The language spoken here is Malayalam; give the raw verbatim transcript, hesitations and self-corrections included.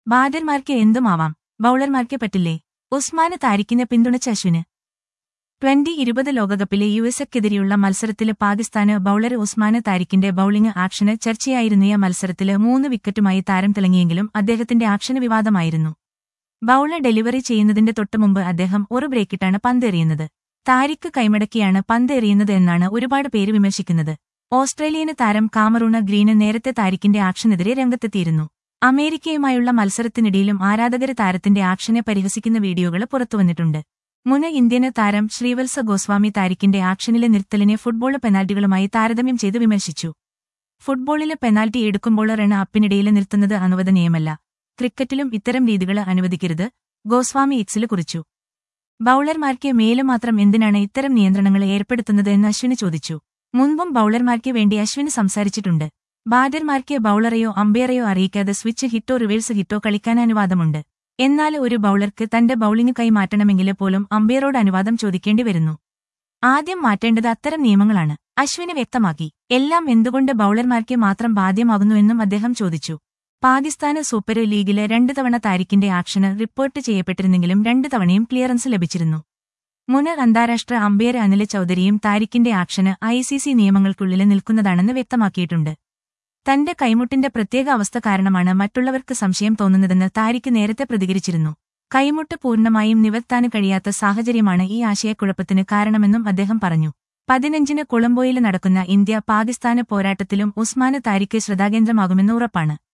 ബാറ്റർമാർക്ക് എന്തുമാവാം, ബൌളർമാർക്ക് പറ്റില്ലേ? ഉസ്മാന് താരിഖിനെ പിന്തുണച്ച അശ്വിന്. ട്വന്റി ഇരുപത് ലോകകപ്പിലെ യുഎസ്എക്കെതിരെയുള്ള മത്സരത്തില് പാകിസ്ഥാന് ബൌളർ ഉസ്മാന് താരിഖിന്റെ ബൌളിംഗ് ആക്ഷന് ചർച്ചയായിരുന്നിയ മത്സരത്തില് മൂന്ന് വിക്കറ്റുമായി താരം തിളങ്ങിയെങ്കിലും അദ്ദേഹത്തിന്റെ ആക്ഷന് വിവാദമായിരുന്നു. ബൌളർ ഡെലിവറി ചെയ്യുന്നതിന്റെ തൊട്ടുമുമ്പ് അദ്ദേഹം ഒരു ബ്രേക്കിട്ടാണ് പന്ത് എറിയുന്നത്. താരിഖ് കൈമടക്കിയാണ് പന്ത് എറിയുന്നത് എന്നാണ് ഒരുപാട് പേര് വിമർശിക്കുന്നത്. ഓസ്ട്രേലിയന് താരം കാമറൂണ് ഗ്രീന് നേരത്തെ താരിഖിന്റെ ആക്ഷനെതിരെ രംഗത്തെത്തിയിരുന്നു. അമേരിക്കയുമായുള്ള മത്സരത്തിനിടയിലും ആരാധകര് താരത്തിന്റെ ആക്ഷനെ പരിഹസിക്കുന്ന വീഡിയോകൾ പുറത്തുവന്നിട്ടുണ്ട്. മുൻ ഇന്ത്യന് താരം ശ്രീവത്സ ഗോസ്വാമി താരിഖിന്റെ ആക്ഷനിലെ നിർത്തലിനെ ഫുട്ബോള് പെനാൽറ്റികളുമായി താരതമ്യം ചെയ്ത് വിമർശിച്ചു. ഫുട്ബോളില് പെനാൽറ്റി എടുക്കുമ്പോൾ റൺ അപ്പിനിടയില് നിർത്തുന്നത് അനുവദനീയമല്ല. ക്രിക്കറ്റിലും ഇത്തരം രീതികൾ അനുവദിക്കരുത്, ഗോസ്വാമി എക്സില് കുറിച്ചു. ബൌളർമാർക്ക് മേല് മാത്രം എന്തിനാണ് ഇത്തരം നിയന്ത്രണങ്ങൾ ഏർപ്പെടുത്തുന്നത് എന്ന് അശ്വിന് ചോദിച്ചു. മുൻപും ബൌളർമാർക്ക് വേണ്ടി അശ്വിന് സംസാരിച്ചിട്ടുണ്ട്. ബാറ്റർമാർക്ക് ബൌളറെയോ അമ്പയറെയോ അറിയിക്കാതെ സ്വിച്ച് ഹിറ്റോ റിവേഴ്സ് ഹിറ്റോ കളിക്കാൻ അനുവാദമുണ്ട്. എന്നാൽ ഒരു ബൌളർക്ക് തന്റെ ബൌളിംഗ് കൈമാറ്റണമെങ്കിൽ പോലും അമ്പയറോട് അനുവാദം ചോദിക്കേണ്ടി വരുന്നു. ആദ്യം മാറ്റേണ്ടത് അത്തരം നിയമങ്ങളാണ്, അശ്വിന് വ്യക്തമാക്കി. എല്ലാം എന്തുകൊണ്ട് ബൌളർമാർക്ക് മാത്രം ബാധ്യമാകുന്നുവെന്നും അദ്ദേഹം ചോദിച്ചു. പാകിസ്ഥാന് സൂപ്പർ ലീഗില് രണ്ട് തവണ താരിഖിന്റെ ആക്ഷന് റിപ്പോർട്ട് ചെയ്യപ്പെട്ടിരുന്നെങ്കിലും രണ്ട് തവണയും ക്ലിയറൻസ് ലഭിച്ചിരുന്നു. മുൻ അന്താരാഷ്ട്ര അമ്പയർ അനിൽ ചൌധരിയും താരിഖിന്റെ ആക്ഷന് ഐസിസി നിയമങ്ങൾക്കുള്ളിൽ നിൽക്കുന്നതാണെന്ന് വ്യക്തമാക്കിയിട്ടുണ്ട്. തന്റെ കൈമുട്ടിന്റെ പ്രത്യേക അവസ്ഥ കാരണമാണ് മറ്റുള്ളവർക്ക് സംശയം തോന്നുന്നതെന്ന് താരിഖ് നേരത്തെ പ്രതികരിച്ചിരുന്നു. കൈമുട്ട് പൂർണ്ണമായും നിവർത്താന് കഴിയാത്ത സാഹചര്യമാണ് ഈ ആശയക്കുഴപ്പത്തിന് കാരണമെന്നും അദ്ദേഹം പറഞ്ഞു. പതിനഞ്ചിന് കൊളംബോയിൽ നടക്കുന്ന ഇന്ത്യ പാകിസ്ഥാന് പോരാട്ടത്തിലും ഉസ്മാന് താരിഖ് ശ്രദ്ധാകേന്ദ്രമാകുമെന്ന് ഉറപ്പാണ്.